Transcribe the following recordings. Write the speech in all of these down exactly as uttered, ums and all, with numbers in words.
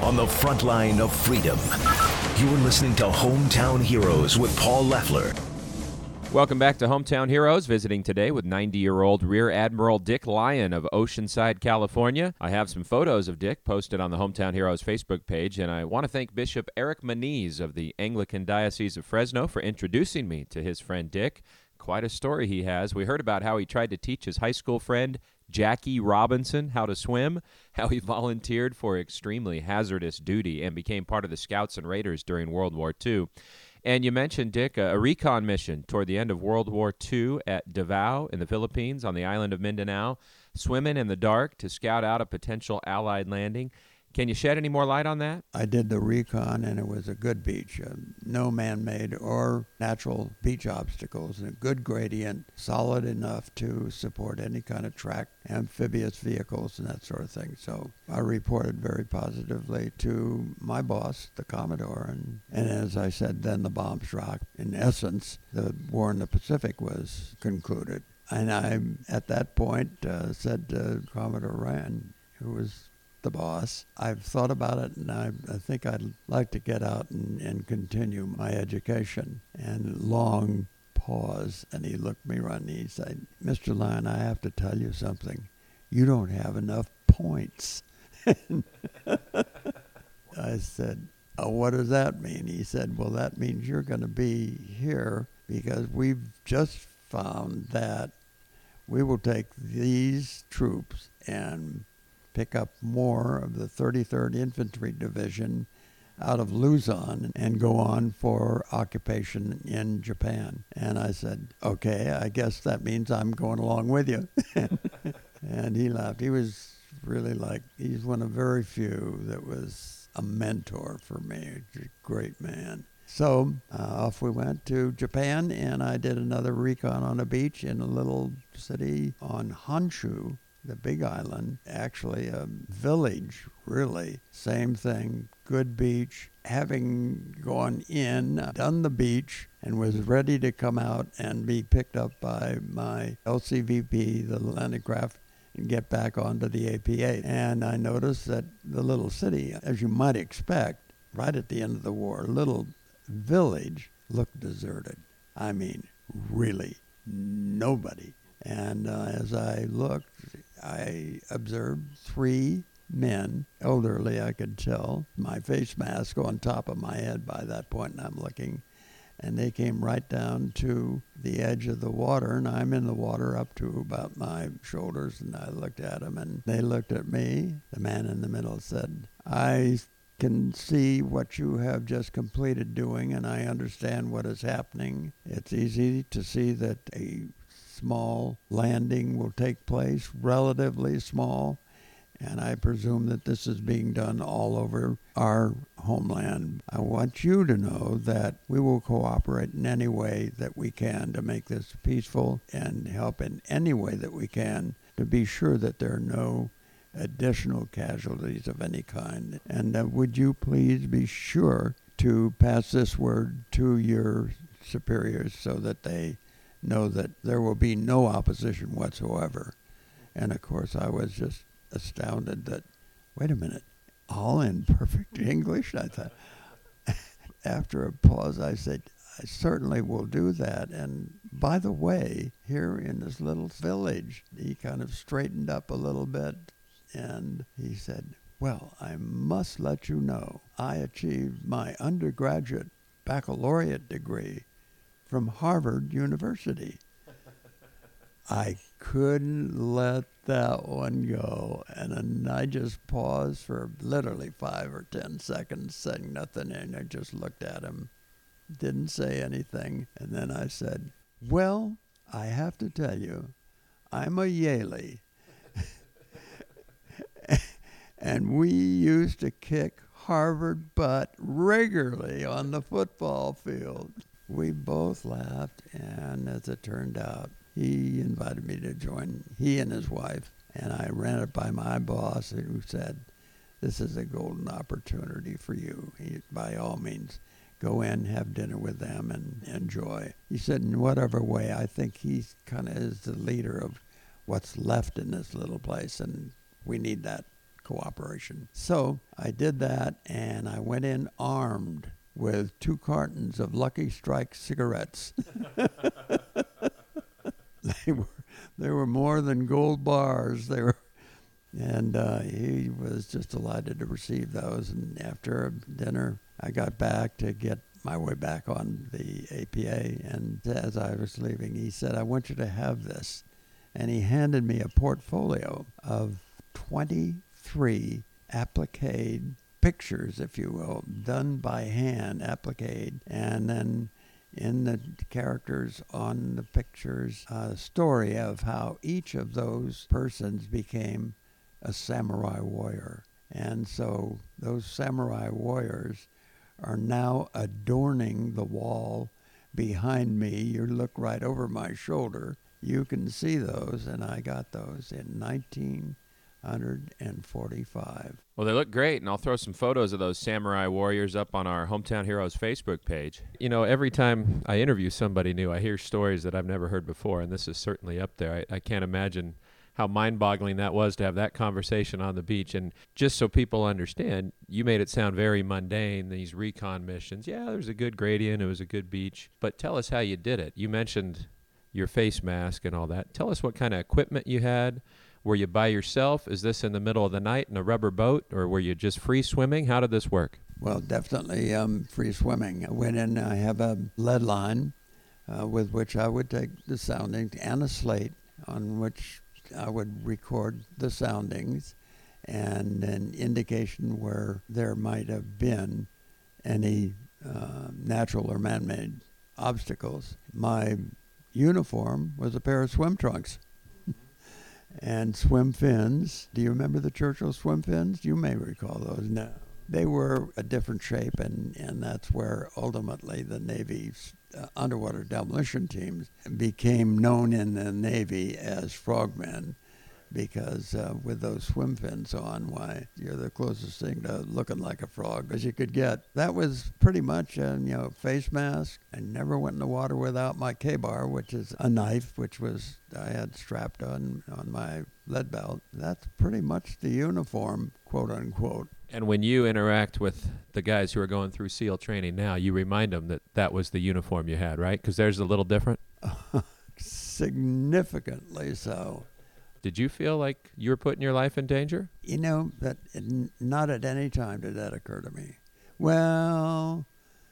on the front line of freedom. You're listening to Hometown Heroes with Paul Leffler. Welcome back to Hometown Heroes, visiting today with ninety-year-old Rear Admiral Dick Lyon of Oceanside, California. I have some photos of Dick posted on the Hometown Heroes Facebook page, and I want to thank Bishop Eric Maniz of the Anglican Diocese of Fresno for introducing me to his friend Dick. Quite a story he has. We heard about how he tried to teach his high school friend Jackie Robinson how to swim, how he volunteered for extremely hazardous duty and became part of the Scouts and Raiders during World War Two. And you mentioned, Dick, a, a recon mission toward the end of World War Two at Davao in the Philippines on the island of Mindanao, swimming in the dark to scout out a potential Allied landing. Can you shed any more light on that? I did the recon, and it was a good beach. Uh, no man-made or natural beach obstacles, and a good gradient, solid enough to support any kind of tracked amphibious vehicles and that sort of thing. So I reported very positively to my boss, the Commodore, and, and as I said, then the bombs dropped. In essence, the war in the Pacific was concluded. And I, at that point, uh, said to Commodore Rand, who was the boss, I've thought about it, and I, I think I'd like to get out and, and continue my education. And long pause, and he looked me right, and he said, Mister Lyon, I have to tell you something. You don't have enough points. I said, oh, what does that mean? He said, well, that means you're going to be here because we've just found that we will take these troops and pick up more of the thirty-third Infantry Division out of Luzon and go on for occupation in Japan. And I said, okay, I guess that means I'm going along with you. And he laughed. He was really like, he's one of very few that was a mentor for me. A great man. So uh, off we went to Japan, and I did another recon on a beach in a little city on Honshu, the big island, actually a village, really. Same thing, good beach. Having gone in, done the beach, and was ready to come out and be picked up by my L C V P, the landing craft, and get back onto the A P A. And I noticed that the little city, as you might expect, right at the end of the war, little village looked deserted. I mean, really, nobody. And uh, as I looked, I observed three men, elderly I could tell, my face mask on top of my head by that point, and I'm looking, and they came right down to the edge of the water, and I'm in the water up to about my shoulders, and I looked at them, and they looked at me. The man in the middle said, I can see what you have just completed doing, and I understand what is happening. It's easy to see that a small landing will take place, relatively small, and I presume that this is being done all over our homeland. I want you to know that we will cooperate in any way that we can to make this peaceful and help in any way that we can to be sure that there are no additional casualties of any kind. And uh, would you please be sure to pass this word to your superiors so that they know that there will be no opposition whatsoever. And of course, I was just astounded that, wait a minute, all in perfect English? I thought. After a pause, I said, I certainly will do that. And by the way, here in this little village, he kind of straightened up a little bit, and he said, well, I must let you know, I achieved my undergraduate baccalaureate degree from Harvard University. I couldn't let that one go. And then I just paused for literally five or ten seconds, saying nothing, and I just looked at him, didn't say anything. And then I said, well, I have to tell you, I'm a Yalie. And we used to kick Harvard butt regularly on the football field. We both laughed, and as it turned out, he invited me to join, he and his wife, and I ran it by my boss, who said, this is a golden opportunity for you. He, by all means, go in, have dinner with them, and enjoy. He said, in whatever way, I think he kind of is the leader of what's left in this little place, and we need that cooperation. So I did that, and I went in armed with two cartons of Lucky Strike cigarettes. They were they were more than gold bars. They were, and uh, he was just delighted to receive those. And after dinner, I got back to get my way back on the A P A. And as I was leaving, he said, "I want you to have this." And he handed me a portfolio of twenty-three applique pictures, if you will, done by hand, applique, and then in the characters on the pictures, a story of how each of those persons became a samurai warrior. And so those samurai warriors are now adorning the wall behind me. You look right over my shoulder. You can see those, and I got those in nineteen forty-five. Well, they look great, and I'll throw some photos of those samurai warriors up on our Hometown Heroes Facebook page. You know, every time I interview somebody new, I hear stories that I've never heard before, and this is certainly up there. I, I can't imagine how mind-boggling that was to have that conversation on the beach. And just so people understand, you made it sound very mundane, these recon missions. Yeah, there was a good gradient, it was a good beach, but tell us how you did it. You mentioned your face mask and all that. Tell us what kind of equipment you had. Were you by yourself? Is this in the middle of the night in a rubber boat, or were you just free swimming? How did this work? Well, definitely um, free swimming. I went in, I have a lead line uh, with which I would take the soundings, and a slate on which I would record the soundings and an indication where there might have been any uh, natural or man-made obstacles. My uniform was a pair of swim trunks. And swim fins. Do you remember the Churchill swim fins? You may recall those now. They were a different shape, and, and that's where ultimately the Navy's uh, underwater demolition teams became known in the Navy as frogmen, because uh, with those swim fins on, why, you're the closest thing to looking like a frog as you could get. That was pretty much a you know, face mask. I never went in the water without my K-bar, which is a knife, which was I had strapped on, on my lead belt. That's pretty much the uniform, quote unquote. And when you interact with the guys who are going through SEAL training now, you remind them that that was the uniform you had, right? Because theirs is a little different? Significantly so. Did you feel like you were putting your life in danger? You know, that n- not at any time did that occur to me. Well,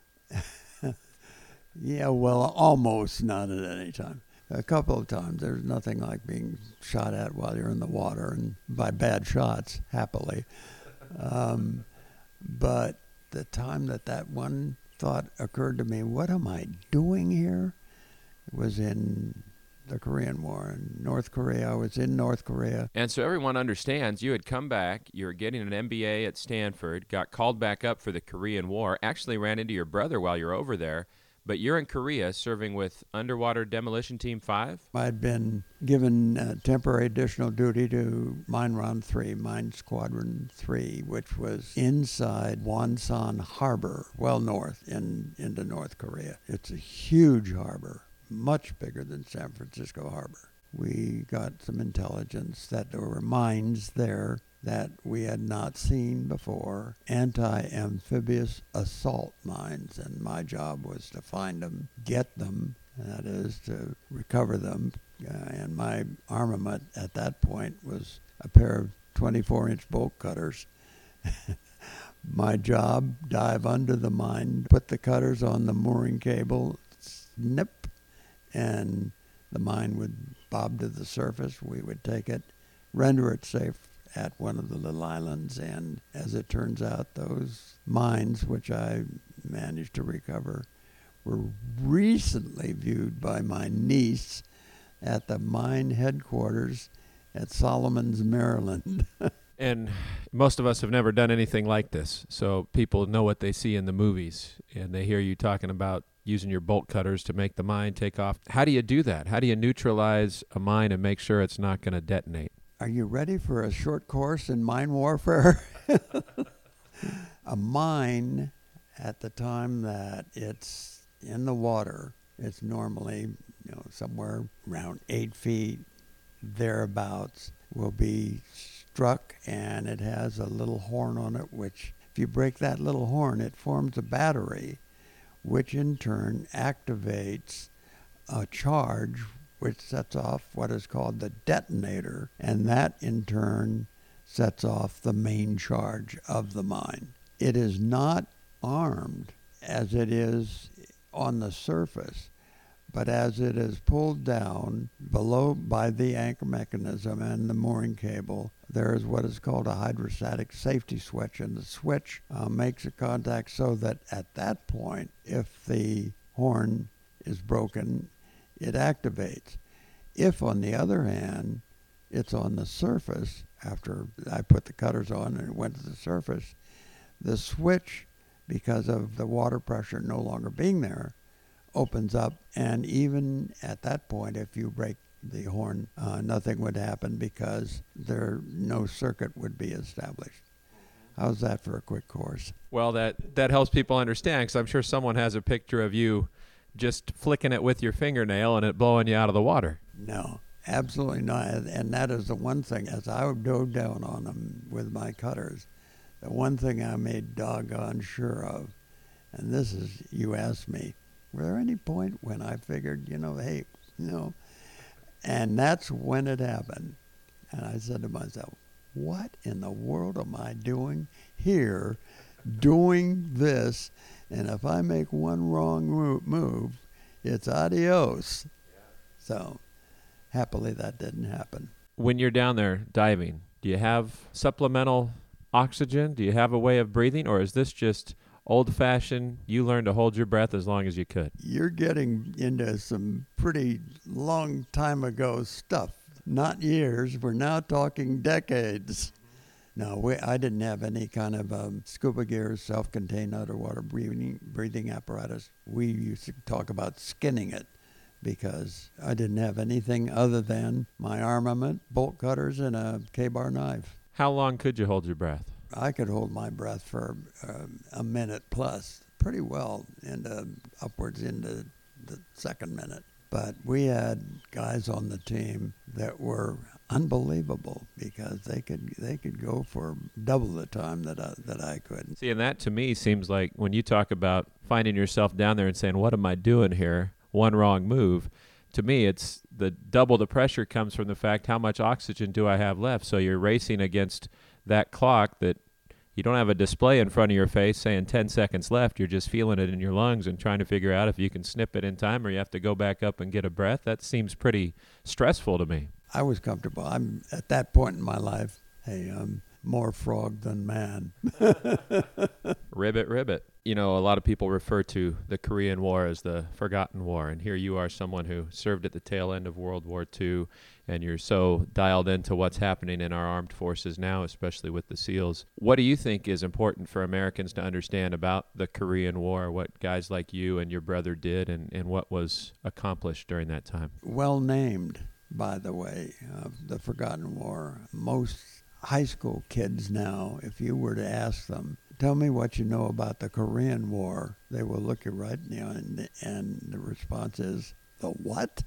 yeah, well, almost not at any time. A couple of times. There's nothing like being shot at while you're in the water, and by bad shots, happily. Um, but the time that that one thought occurred to me, what am I doing here? It was in the Korean War in North Korea. I was in North Korea. And so everyone understands you had come back, you were getting an M B A at Stanford, got called back up for the Korean War, actually ran into your brother while you're over there, but you're in Korea serving with Underwater Demolition Team five? I'd been given uh, temporary additional duty to Mine Round three, Mine Squadron three, which was inside Wonsan Harbor, well north in into North Korea. It's a huge harbor, much bigger than San Francisco Harbor. We got some intelligence that there were mines there that we had not seen before, anti-amphibious assault mines, and my job was to find them, get them, that is, to recover them. Uh, and my armament at that point was a pair of twenty-four inch bolt cutters. My job, dive under the mine, put the cutters on the mooring cable, snip, and the mine would bob to the surface. We would take it, render it safe at one of the little islands, and as it turns out, those mines, which I managed to recover, were recently viewed by my niece at the mine headquarters at Solomons, Maryland. And most of us have never done anything like this, so people know what they see in the movies, and they hear you talking about using your bolt cutters to make the mine take off. How do you do that? How do you neutralize a mine and make sure it's not going to detonate? Are you ready for a short course in mine warfare? A mine, at the time that it's in the water, it's normally you know somewhere around eight feet, thereabouts will be struck, and it has a little horn on it, which if you break that little horn, it forms a battery, which in turn activates a charge which sets off what is called the detonator, and that in turn sets off the main charge of the mine. It is not armed as it is on the surface, but as it is pulled down below by the anchor mechanism and the mooring cable, there is what is called a hydrostatic safety switch, and the switch uh, makes a contact so that at that point, if the horn is broken, it activates. If, on the other hand, it's on the surface, after I put the cutters on and it went to the surface, the switch, because of the water pressure no longer being there, opens up, and even at that point, if you break the horn, uh, nothing would happen because there no circuit would be established. How's that for a quick course? Well, that, that helps people understand, because I'm sure someone has a picture of you just flicking it with your fingernail and it blowing you out of the water. No, absolutely not. And that is the one thing, as I dove down on them with my cutters, the one thing I made doggone sure of, and this is, you asked me, were there any point when I figured, you know, hey, you know, and that's when it happened. And I said to myself, what in the world am I doing here, doing this? And if I make one wrong move, it's adios. Yeah. So happily that didn't happen. When you're down there diving, do you have supplemental oxygen? Do you have a way of breathing? Or is this just old-fashioned, you learned to hold your breath as long as you could? You're getting into some pretty long time ago stuff. Not years. We're now talking decades. No, we, I didn't have any kind of um, scuba gear, self-contained underwater breathing, breathing apparatus. We used to talk about skinning it because I didn't have anything other than my armament, bolt cutters, and a K-bar knife. How long could you hold your breath? I could hold my breath for uh, a minute plus, pretty well, into upwards into the second minute. But we had guys on the team that were unbelievable because they could they could go for double the time that I, that I could. See, and that to me seems like when you talk about finding yourself down there and saying, what am I doing here? One wrong move. To me, it's the double the pressure comes from the fact, how much oxygen do I have left? So you're racing against that clock that you don't have a display in front of your face saying ten seconds left. You're just feeling it in your lungs and trying to figure out if you can snip it in time or you have to go back up and get a breath. That seems pretty stressful to me. I was comfortable. I'm at that point in my life, hey, I'm more frog than man. Ribbit, ribbit. You know, a lot of people refer to the Korean War as the forgotten war, and here you are, someone who served at the tail end of World War Two, and you're so dialed into what's happening in our armed forces now, especially with the SEALs. What do you think is important for Americans to understand about the Korean War, what guys like you and your brother did, and, and what was accomplished during that time? Well named, by the way, uh, the forgotten war. Most high school kids now, if you were to ask them, tell me what you know about the Korean War, they will look you right in the eye, and, and the response is, the what?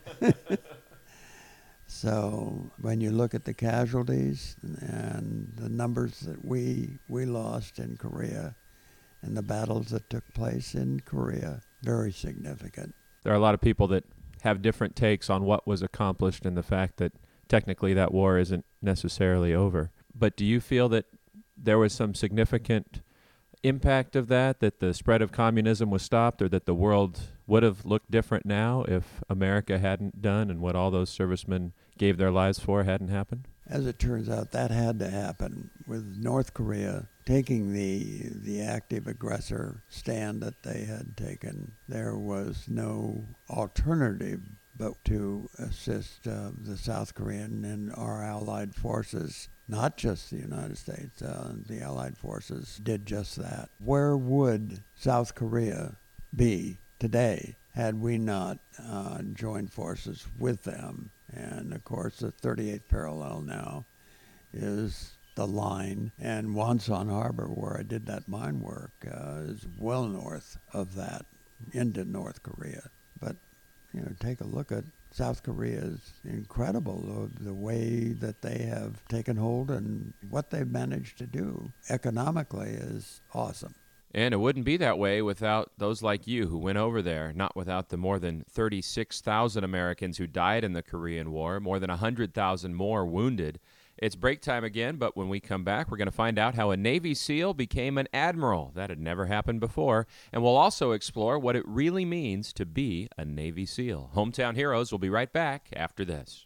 So when you look at the casualties and the numbers that we we lost in Korea and the battles that took place in Korea, very significant. There are a lot of people that have different takes on what was accomplished and the fact that technically that war isn't necessarily over. But do you feel that there was some significant impact of that, that the spread of communism was stopped, or that the world would have looked different now if America hadn't done and what all those servicemen gave their lives for hadn't happened? As it turns out, that had to happen with North Korea taking the the active aggressor stand that they had taken. There was no alternative but to assist uh, the South Korean and our allied forces. Not just the United States, uh, the Allied forces did just that. Where would South Korea be today had we not uh, joined forces with them? And of course, the thirty-eighth parallel now is the line, and Wonsan Harbor, where I did that mine work, uh, is well north of that into North Korea. But you know, take a look at South Korea is incredible, the, the way that they have taken hold and what they've managed to do economically is awesome. And it wouldn't be that way without those like you who went over there, not without the more than thirty-six thousand Americans who died in the Korean War, more than one hundred thousand more wounded. It's break time again, but when we come back, we're going to find out how a Navy SEAL became an admiral. That had never happened before. And we'll also explore what it really means to be a Navy SEAL. Hometown Heroes will be right back after this.